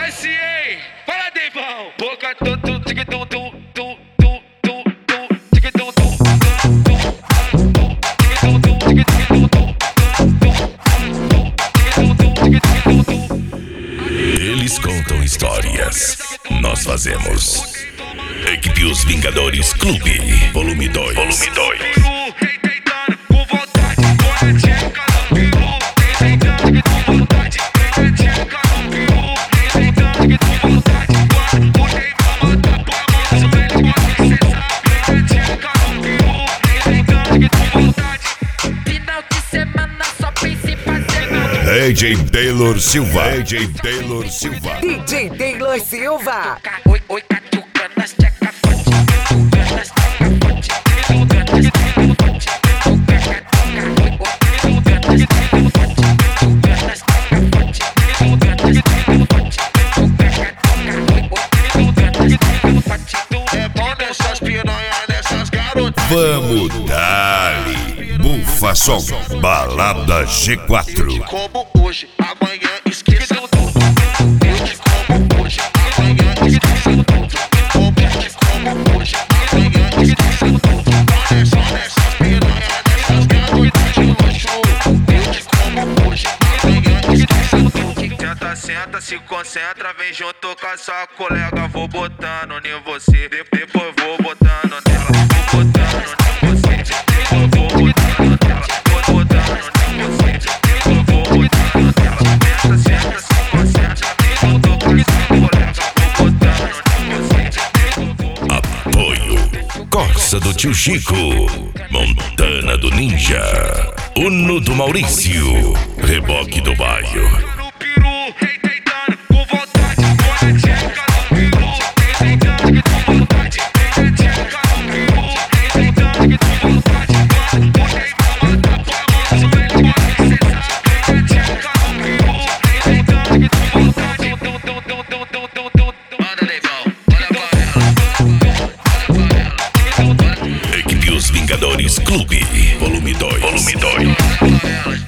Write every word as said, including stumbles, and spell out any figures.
S A, fala Deivão. Boca tu tu tic tu tu tu tu tu tu tic tu tu Eles contam histórias, nós fazemos. Equipe Os Vingadores Clube, volume dois. Volume dois. Final de semana só pense em fazer. D J Taylor Silva. D J Taylor Silva. D J Taylor Silva. Oi, oi, catuca nas tcheca forte. Catuca nas tcheca forte. Catuca nas tcheca forte. Catuca, catuca. Oi, oi, catuca nas tcheca forte. Catuca nas tcheca forte. Catuca nas tcheca forte. Catuca, catuca. Oi, oi, catuca nas tcheca forte. É bom nessas piranha, nessas garotas. Vamos dali. Bufa Som, Balada G quatro. Como hoje, amanhã esqueça tudo. Eu te como hoje, amanhã esqueça tudo. Como te como hoje, amanhã esqueça tudo. Olha só nessas piranha, nessas garotas de luxo. Eu te como hoje, amanhã esqueça tudo. Senta, senta, se concentra, vem junto com a sua colega. Vou botando em você, de- depois vou botando nela. Vou botando em você, depois vou botando nela. Vou botando em você, depois vou botando nela. Senta, senta, se concentra, vem junto com a sua colega. Vou botando em você, depois vou Apoio Corsa do Tio Chico, Montana do Ninja, Uno do Maurício, Reboque do Bairro. no peru, rei deitando com vontade. Olha a tcheca no peru, rei deitando com vontade. Olha a tcheca no peru, rei deitando com vontade. Botei pra matar famoso, ele pode cessar. Olha a tcheca no peru, rei deitando com vontade. Manda Deivão, olha pra ela, olha pra ela. Equipe Os Vingadores Clube, volume dois. Volume dois. Olha pra ela.